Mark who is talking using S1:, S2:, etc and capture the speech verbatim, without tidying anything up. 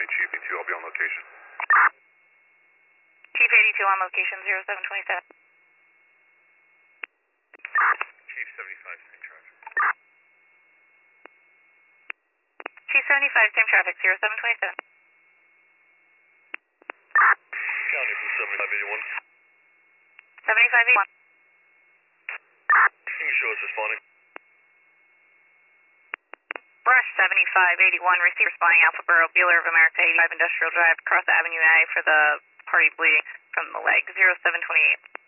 S1: Chief eighty-two, I'll be on location.
S2: Chief eighty-two on location, zero seven twenty-seven.
S1: Chief seventy-five, same traffic.
S2: Chief seventy-five, same traffic, zero seven twenty-seven.
S1: County for seventy-five eighty-one.
S2: seventy-five eighty-one.
S1: Can you show us responding?
S2: Brush seventy-five eighty-one, receive responding Alpha Borough, Bueller of America, eighty-five Industrial Drive, across Avenue A for the party bleeding from the leg, zero seven twenty-eight.